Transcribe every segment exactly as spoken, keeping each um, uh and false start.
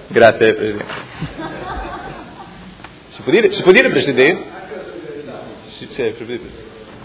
Grazie Presidente. Si può dire, si può dire Presidente? Sì, sì, Presidente.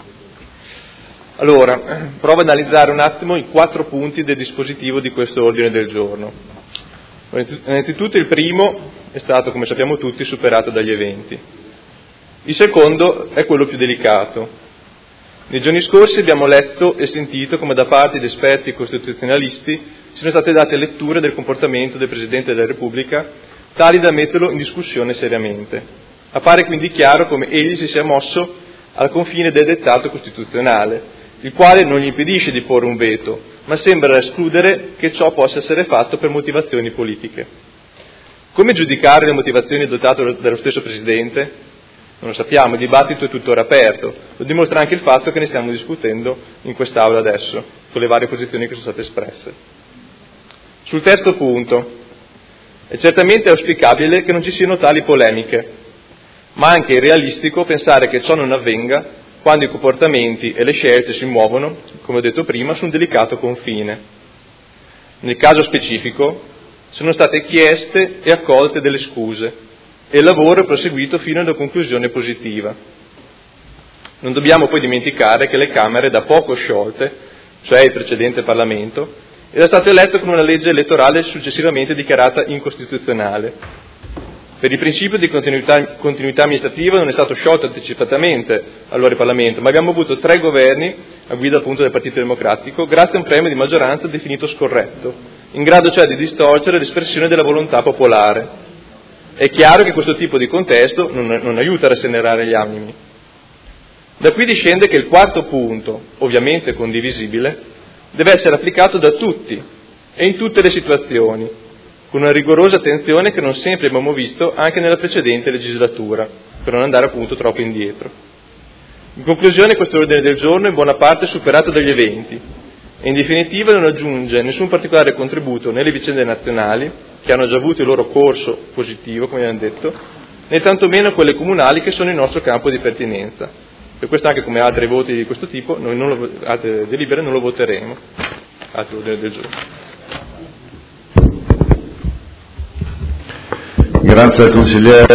Allora, provo ad analizzare un attimo i quattro punti del dispositivo di questo ordine del giorno. Innanzitutto il primo è stato, come sappiamo tutti, superato dagli eventi. Il secondo è quello più delicato. Nei giorni scorsi abbiamo letto e sentito come da parte di esperti costituzionalisti siano state date letture del comportamento del Presidente della Repubblica tali da metterlo in discussione seriamente. Appare quindi chiaro come egli si sia mosso al confine del dettato costituzionale, il quale non gli impedisce di porre un veto, ma sembra escludere che ciò possa essere fatto per motivazioni politiche. Come giudicare le motivazioni adottate dallo stesso Presidente? Non lo sappiamo, il dibattito è tuttora aperto, lo dimostra anche il fatto che ne stiamo discutendo in quest'Aula adesso, con le varie posizioni che sono state espresse. Sul terzo punto, è certamente auspicabile che non ci siano tali polemiche, ma anche irrealistico pensare che ciò non avvenga quando i comportamenti e le scelte si muovono, come ho detto prima, su un delicato confine. Nel caso specifico sono state chieste e accolte delle scuse e il lavoro è proseguito fino ad una conclusione positiva. Non dobbiamo poi dimenticare che le Camere da poco sciolte, cioè il precedente Parlamento, era stato eletto con una legge elettorale successivamente dichiarata incostituzionale. Per il principio di continuità, continuità amministrativa non è stato sciolto anticipatamente allora il Parlamento, ma abbiamo avuto tre governi, a guida appunto del Partito Democratico, grazie a un premio di maggioranza definito scorretto, in grado cioè di distorcere l'espressione della volontà popolare. È chiaro che questo tipo di contesto non, non aiuta a rasserenare gli animi. Da qui discende che il quarto punto, ovviamente condivisibile, deve essere applicato da tutti e in tutte le situazioni, con una rigorosa attenzione che non sempre abbiamo visto anche nella precedente legislatura, per non andare appunto troppo indietro. In conclusione, questo ordine del giorno è in buona parte superato dagli eventi e in definitiva non aggiunge nessun particolare contributo nelle vicende nazionali, che hanno già avuto il loro corso positivo, come abbiamo detto, né tantomeno quelle comunali che sono il nostro campo di pertinenza. Per questo anche come altri voti di questo tipo, noi non lo, altre delibere non lo voteremo. Altro ordine del giorno. Grazie al consigliere.